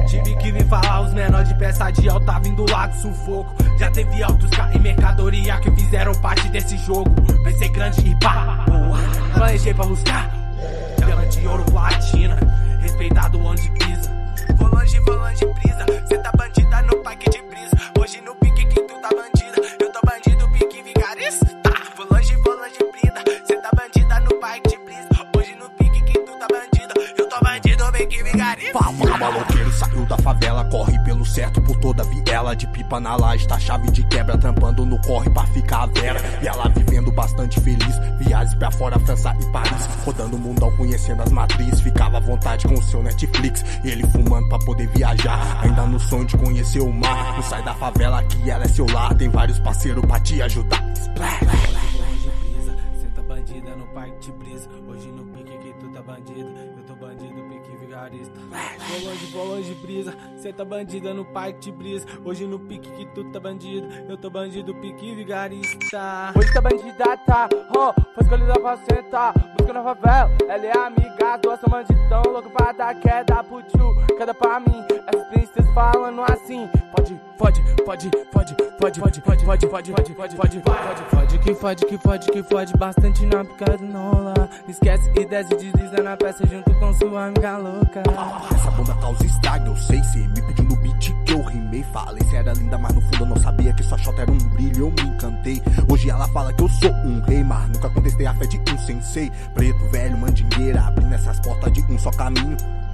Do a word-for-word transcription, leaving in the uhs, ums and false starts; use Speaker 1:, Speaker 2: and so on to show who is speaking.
Speaker 1: Tive que vir falar os menores de peça de alta vindo lá com sufoco. Já teve altos K e mercadoria que fizeram parte desse jogo. Pensei grande e pá, boa, planejei pra buscar diamante, ouro, platina, respeitado onde pisa. Vou longe, vou longe, brisa. Cê tá bandida no parque de brisa. Hoje no pique que tu tá bandida, eu tô bandido, pique vigarista. Vou longe, vou longe, brisa. Cê tá bandida no parque de brisa. Hoje no pique que tu tá bandida, eu tô bandido, pique vigarista.
Speaker 2: Fala, maloqueiro saiu da favela, corre pelo certo por toda a viela. De pipa na laje, tá chave de quebra, trampando no corre pra ficar a vera. E ela vivendo bastante feliz, viagens pra fora, França e Paris. Rodando o mundão, conhecendo as matrizes, ficava à vontade com o seu Netflix. Ele fumando pra poder viajar, ainda no sonho de conhecer o mar. Não sai da favela que ela é seu lar, tem vários parceiros pra te ajudar. Splash.
Speaker 1: Senta bandida no parque de brisa. Hoje no pique que tu tá bandido, eu tô bandido, pique vigarista. Vou longe, vou longe, brisa. Senta bandida no parque de brisa. Hoje no pique que tu tá bandido, eu tô bandido, pique vigarista.
Speaker 3: Hoje tá bandida, tá? Oh, foi escolhida pra sentar. Busca na favela, ela é amiga. Duas são bandidão, louco pra dar queda pro tio. Queda pra mim, essas princesas falando assim. Pode, pode, pode, pode, pode, pode, pode, pode, pode, pode, pode, pode, pode, pode, que fode, que fode, que fode bastante na pica do Nola. Esquece e desce, desliza na peça junto com sua amiga louca.
Speaker 2: Essa bunda causa estrago, eu sei, cê me pediu no beat que eu rimei. Falei, cê era linda, mas no fundo eu não sabia que sua chota era um brilho, eu me encantei. Hoje ela fala que eu sou um rei, mas nunca contestei a fé de um sensei. Preto, velho, mandingueira, abrindo essas portas de um só caminho.